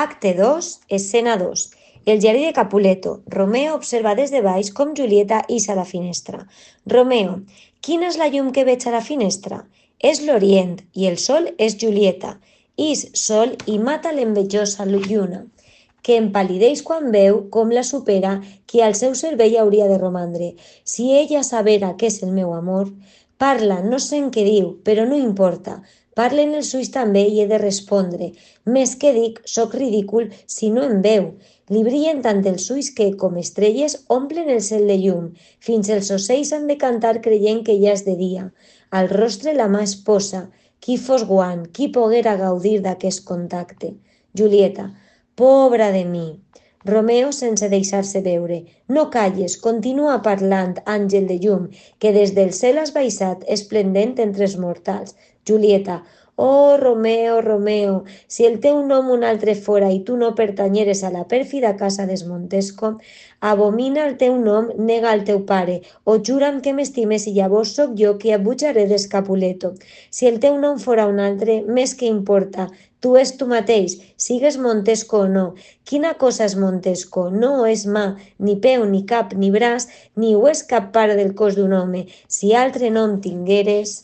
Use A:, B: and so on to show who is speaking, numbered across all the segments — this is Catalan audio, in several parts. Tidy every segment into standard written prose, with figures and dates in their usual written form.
A: Acte 2, escena 2. El jardí de Capuleto. Romeo observa des de baix com Julieta ix a la finestra. Romeo, quina és la llum que veig a la finestra? És l'orient i el sol és Julieta. Ix sol i mata l'envejosa lluna, que empal·lideix quan veu com la supera qui al seu cervell hauria de romandre. Si ella sabera què és el meu amor, parla, no sé en què diu, però no importa. Parlen els ulls també i he de respondre. Més que dic, soc ridícul si no em veu. Li brillen tant els ulls que, com estrelles, omplen el cel de llum. Fins els ocells han de cantar creient que ja és de dia. Al rostre la mà es posa. Qui fos guant, qui poguera gaudir d'aquest contacte? Julieta, pobra de mi. Romeo sense deixar-se veure. No calles, continua parlant, àngel de llum, que des del cel has baixat, esplendent entre els mortals. Julieta, oh Romeo, Romeo, si el teu nom un altre fora i tu no pertanyeres a la pèrfida casa des Montesco, abomina el teu nom, nega el teu pare, o jura'm que m'estimes i llavors sóc jo qui abujaré des Capuleto. Si el teu nom fora un altre, més que importa, tu és tu mateix, sigues Montesco o no. Quina cosa és Montesco? No és mà, ni peu, ni cap, ni braç, ni ho és cap part del cos d'un home. Si altre nom tingueres...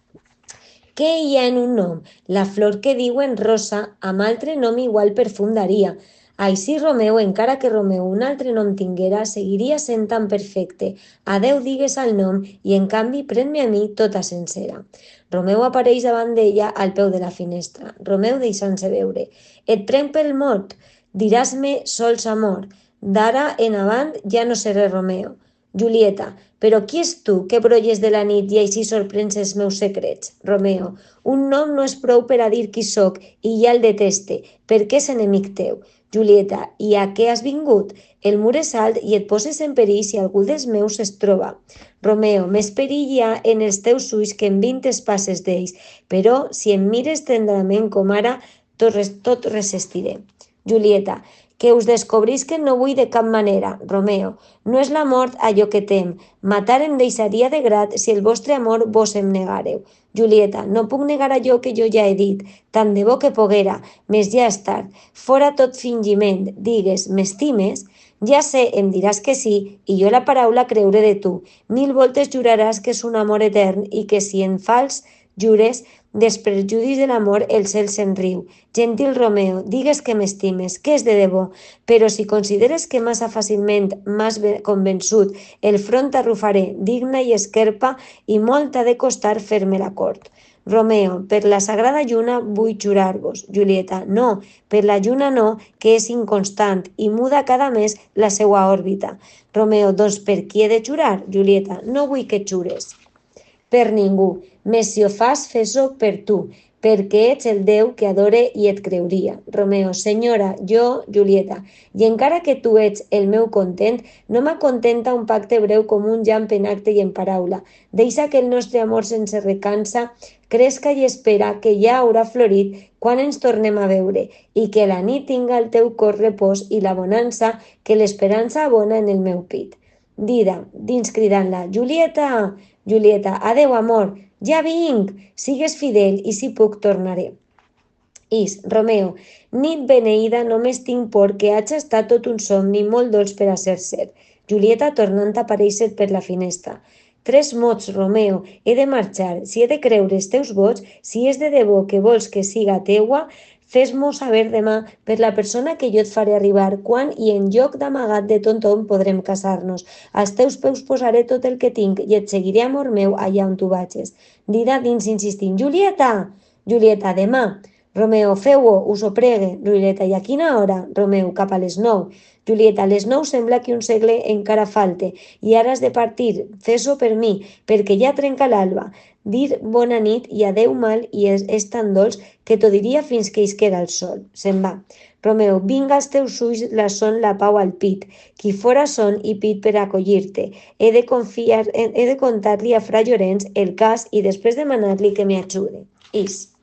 A: Què hi ha en un nom? La flor que diuen rosa, amb altre nom igual perfundaria. Així Romeu, encara que Romeu un altre nom tinguera, seguiria sent tan perfecte. Adeu digues al nom i en canvi pren-me a mi tota sencera. Romeu apareix davant d'ella al peu de la finestra. Romeu deixant-se veure. Et prenc pel mort? Diràs-me sols amor. D'ara en avant ja no seré Romeo. Julieta, però qui és tu que brolles de la nit i així sorprens els meus secrets? Romeo, un nom no és prou per a dir qui sóc i ja el deteste, perquè és enemic teu. Julieta, i a què has vingut? El mur és alt i et poses en perill si algú dels meus es troba. Romeo, més perill hi ha en els teus ulls que en 20 passes d'ells, però si em mires tendrament com ara, tot resistiré. Julieta, que us descobrisquen no vull de cap manera. Romeo, no és la mort allò que tem. Matar em deixaria de grat si el vostre amor vos em negàreu. Julieta, no puc negar allò que jo ja he dit, tant de bo que poguera, més ja és tard. Fora tot fingiment, digues, m'estimes? Ja sé, em diràs que sí, i jo la paraula creuré de tu. 1000 voltes juraràs que és un amor etern i que si en fals jures, dels perjudis de l'amor el cel se'n riu. Gentil Romeo, digues que m'estimes, que és de debò, però si consideres que massa fàcilment m'has convençut, el front t'arrufaré, digna i esquerpa, i molt t'ha de costar fer-me la cort. Romeo, per la sagrada lluna vull jurar-vos. Julieta, no, per la lluna no, que és inconstant i muda cada mes la seua òrbita. Romeo, doncs per qui he de jurar? Julieta, no vull que jures. Per ningú, més si ho fas, fes-ho per tu, perquè ets el Déu que adore i et creuria. Romeo, senyora, jo, Julieta, i encara que tu ets el meu content, no m'acontenta un pacte breu com un llamp en acte i en paraula. Deixa que el nostre amor sense recança cresca i espera que ja haurà florit quan ens tornem a veure i que la nit tinga el teu cor repòs i la bonança que l'esperança abona en el meu pit. Dida, dins cridant-la, Julieta! Julieta, adeu, amor, ja vinc, sigues fidel i si puc tornaré. Romeo, nit beneïda, només tinc por que hagi estat tot un somni molt dolç per a ser cert. Julieta tornant a aparèixer per la finestra. 3 mots, Romeo, he de marxar, si he de creure els teus vots, si és de debò que vols que siga teua, fes-m'ho saber demà per la persona que jo et faré arribar quan i en lloc d'amagat de tonton podrem casar-nos. Als teus peus posaré tot el que tinc i et seguiré, amor meu, allà on tu vagis. Dida dins insistint, Julieta! Julieta, demà. Romeo, feu-ho, us ho pregue. Julieta, i a quina hora? Romeo, cap a les 9. Julieta, a les 9 sembla que un segle encara falte i ara has de partir. Fes-ho per mi, perquè ja trenca l'alba. Dir bona nit i adeu mal i és tan dolç que t'ho diria fins que isquera el sol. Se'n va. Romeo, vinga als teus ulls la son la pau al pit. Qui fora son i pit per acollir-te. He de contar-li a Fra Llorenç el cas i després demanar-li que m'ajude.